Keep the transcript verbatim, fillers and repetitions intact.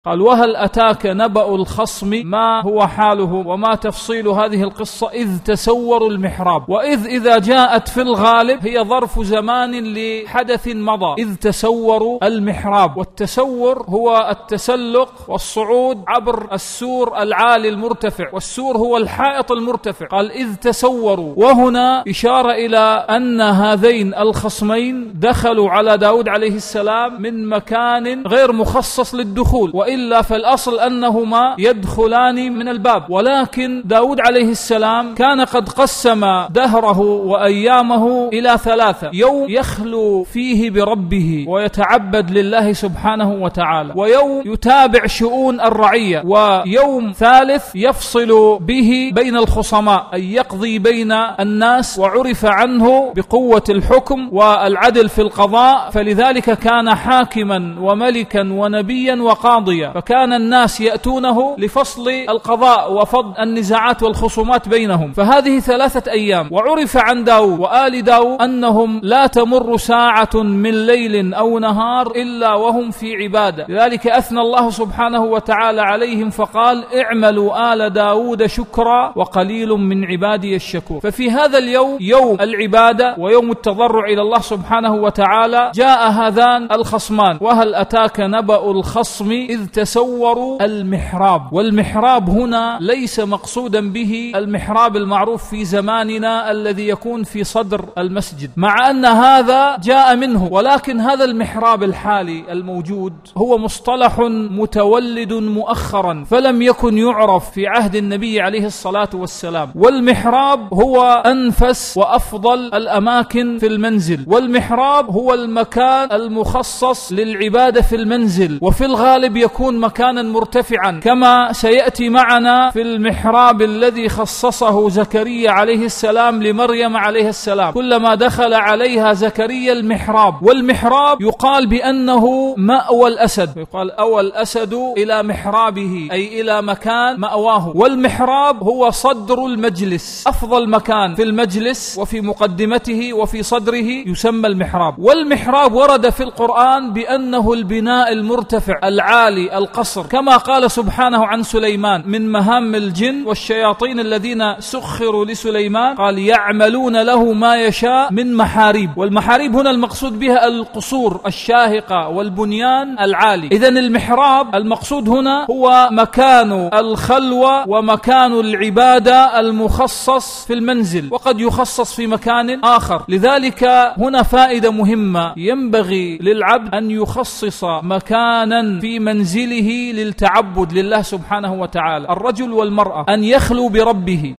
قال: وهل أتاك نبأ الخصم ما هو حاله وما تفصيل هذه القصة إذ تسوروا المحراب. وإذ إذا جاءت في الغالب هي ظرف زمان لحدث مضى، إذ تسوروا المحراب. والتسور هو التسلق والصعود عبر السور العالي المرتفع، والسور هو الحائط المرتفع. قال: إذ تسوروا، وهنا إشارة إلى أن هذين الخصمين دخلوا على داود عليه السلام من مكان غير مخصص للدخول، وإلا فالأصل أنهما يدخلان من الباب. ولكن داود عليه السلام كان قد قسم دهره وأيامه إلى ثلاثة: يوم يخلو فيه بربه ويتعبد لله سبحانه وتعالى، ويوم يتابع شؤون الرعية، ويوم ثالث يفصل به بين الخصماء، أي يقضي بين الناس، وعرف عنه بقوة الحكم والعدل في القضاء، فلذلك كان حاكما وملكا ونبيا وقاضيا، فكان الناس يأتونه لفصل القضاء وفض النزاعات والخصومات بينهم. فهذه ثلاثة أيام. وعرف عن داود وآل داود أنهم لا تمر ساعة من ليل أو نهار إلا وهم في عبادة، لذلك أثنى الله سبحانه وتعالى عليهم فقال: اعملوا آل داود شكرا وقليل من عبادي الشكور. ففي هذا اليوم، يوم العبادة ويوم التضرع إلى الله سبحانه وتعالى، جاء هذان الخصمان. وهل أتاك نبأ الخصم إذ تسوروا المحراب. والمحراب هنا ليس مقصودا به المحراب المعروف في زماننا الذي يكون في صدر المسجد، مع أن هذا جاء منه، ولكن هذا المحراب الحالي الموجود هو مصطلح متولد مؤخرا، فلم يكن يعرف في عهد النبي عليه الصلاة والسلام. والمحراب هو أنفس وأفضل الأماكن في المنزل، والمحراب هو المكان المخصص للعبادة في المنزل، وفي الغالب يكون مكانا مرتفعا، كما سيأتي معنا في المحراب الذي خصصه زكريا عليه السلام لمريم عليه السلام. كلما دخل عليها زكريا المحراب، والمحراب يقال بأنه مأوى الأسد، يقال أوى الأسد إلى محرابه، أي إلى مكان مأواه. والمحراب هو صدر المجلس، أفضل مكان في المجلس وفي مقدمته وفي صدره يسمى المحراب. والمحراب ورد في القرآن بأنه البناء المرتفع العالي القصر، كما قال سبحانه عن سليمان: من مهام الجن والشياطين الذين سخروا لسليمان، قال: يعملون له ما يشاء من محاريب. والمحاريب هنا المقصود بها القصور الشاهقة والبنيان العالي. إذن المحراب المقصود هنا هو مكان الخلوة ومكان العبادة المخصص في المنزل، وقد يخصص في مكان آخر. لذلك هنا فائدة مهمة: ينبغي للعبد أن يخصص مكانا في منزله للتعبد لله سبحانه وتعالى. الرجل والمرأة أن يخلو بربه